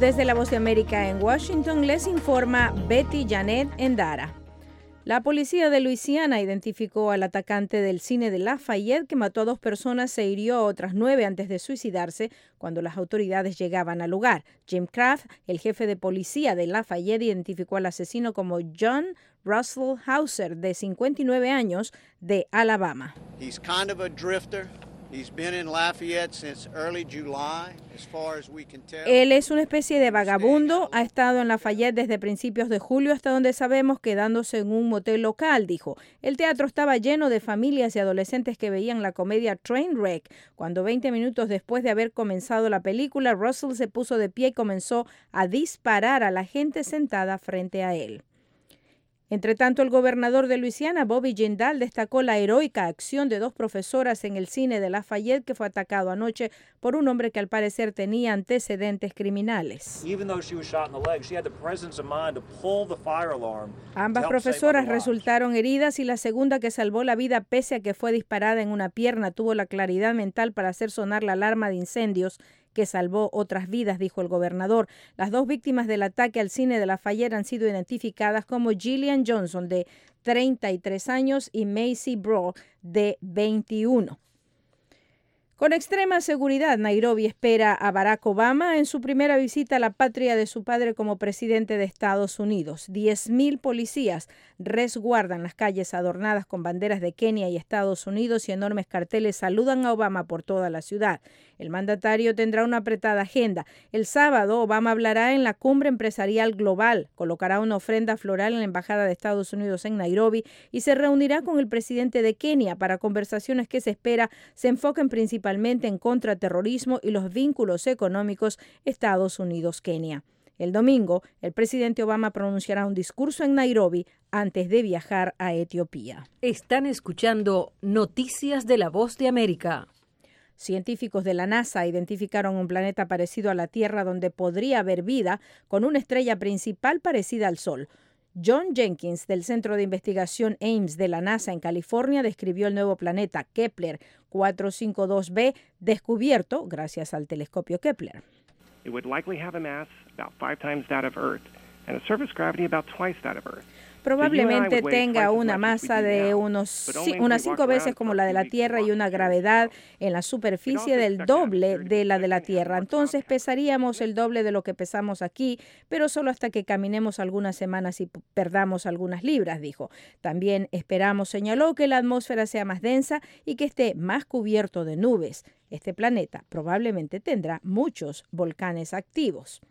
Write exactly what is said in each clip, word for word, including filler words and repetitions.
Desde la Voz de América en Washington les informa Betty Janet Endara. La policía de Luisiana identificó al atacante del cine de Lafayette que mató a dos personas e hirió a otras nueve antes de suicidarse cuando las autoridades llegaban al lugar. Jim Kraft, el jefe de policía de Lafayette, identificó al asesino como John Russell Hauser, de cincuenta y nueve años, de Alabama. He's kind of a drifter. He's been in Lafayette since early July, as far as we can tell. Él es una especie de vagabundo, ha estado en Lafayette desde principios de julio hasta donde sabemos, quedándose en un motel local, dijo. El teatro estaba lleno de familias y adolescentes que veían la comedia Trainwreck, cuando veinte minutos después de haber comenzado la película, Russell se puso de pie y comenzó a disparar a la gente sentada frente a él. Entre tanto, el gobernador de Luisiana, Bobby Jindal, destacó la heroica acción de dos profesoras en el cine de Lafayette que fue atacado anoche por un hombre que al parecer tenía antecedentes criminales. Ambas profesoras resultaron heridas y la segunda, que salvó la vida pese a que fue disparada en una pierna, tuvo la claridad mental para hacer sonar la alarma de incendios que salvó otras vidas, dijo el gobernador. Las dos víctimas del ataque al cine de Lafayette han sido identificadas como Gillian Johnson, de treinta y tres años, y Macy Brawl, de veintiuno. Con extrema seguridad, Nairobi espera a Barack Obama en su primera visita a la patria de su padre como presidente de Estados Unidos. diez mil policías resguardan las calles adornadas con banderas de Kenia y Estados Unidos y enormes carteles saludan a Obama por toda la ciudad. El mandatario tendrá una apretada agenda. El sábado, Obama hablará en la Cumbre Empresarial Global, colocará una ofrenda floral en la Embajada de Estados Unidos en Nairobi y se reunirá con el presidente de Kenia para conversaciones que se espera se enfoquen principalmente en contraterrorismo y los vínculos económicos Estados Unidos-Kenia. El domingo, el presidente Obama pronunciará un discurso en Nairobi antes de viajar a Etiopía. Están escuchando Noticias de la Voz de América. Científicos de la NASA identificaron un planeta parecido a la Tierra donde podría haber vida, con una estrella principal parecida al Sol. John Jenkins, del Centro de Investigación Ames de la NASA en California, describió el nuevo planeta Kepler cuatrocientos cincuenta y dos b, descubierto gracias al telescopio Kepler. It would likely have a mass about five times that of Earth and a surface gravity about twice that of Earth. Probablemente tenga una masa de unos, unas cinco veces como la de la Tierra y una gravedad en la superficie del doble de la de la Tierra. Entonces pesaríamos el doble de lo que pesamos aquí, pero solo hasta que caminemos algunas semanas y perdamos algunas libras, dijo. También esperamos, señaló, que la atmósfera sea más densa y que esté más cubierto de nubes. Este planeta probablemente tendrá muchos volcanes activos.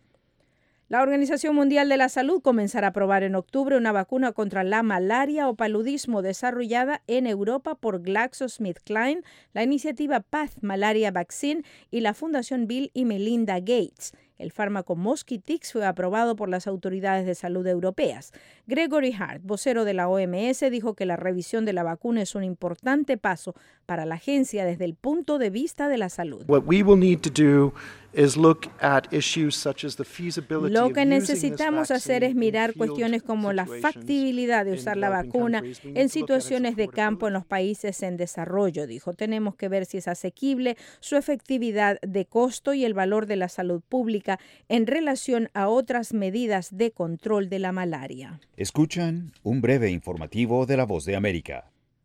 La Organización Mundial de la Salud comenzará a probar en octubre una vacuna contra la malaria o paludismo desarrollada en Europa por GlaxoSmithKline, la iniciativa Path Malaria Vaccine y la Fundación Bill y Melinda Gates. El fármaco Mosquitix fue aprobado por las autoridades de salud europeas. Gregory Hart, vocero de la O M S, dijo que la revisión de la vacuna es un importante paso para la agencia desde el punto de vista de la salud. What we will need to do is look at issues such as the feasibility Lo of que using necesitamos this hacer es vaccine mirar in field cuestiones como la situations factibilidad de in usar la developing vacuna countries. We need en to look at its situaciones de campo en los países en desarrollo, dijo. Tenemos que ver si es asequible, su efectividad de costo y el valor de la salud pública en relación a otras medidas de control de la malaria. Escuchan un breve informativo de La Voz de América.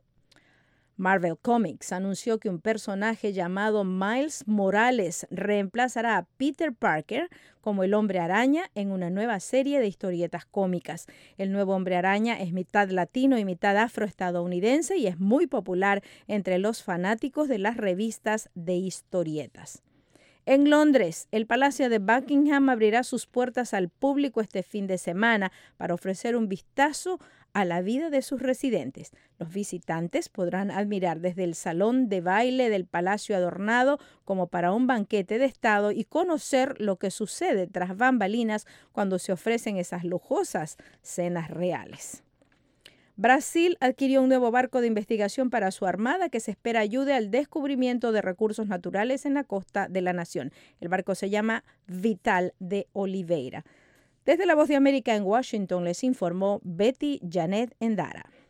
Marvel Comics anunció que un personaje llamado Miles Morales reemplazará a Peter Parker como el Hombre Araña en una nueva serie de historietas cómicas. El nuevo Hombre Araña es mitad latino y mitad afroestadounidense y es muy popular entre los fanáticos de las revistas de historietas. En Londres, el Palacio de Buckingham abrirá sus puertas al público este fin de semana para ofrecer un vistazo a la vida de sus residentes. Los visitantes podrán admirar desde el salón de baile del palacio adornado como para un banquete de estado y conocer lo que sucede tras bambalinas cuando se ofrecen esas lujosas cenas reales. Brasil adquirió un nuevo barco de investigación para su armada que se espera ayude al descubrimiento de recursos naturales en la costa de la nación. El barco se llama Vital de Oliveira. Desde La Voz de América en Washington les informó Betty Janet Endara.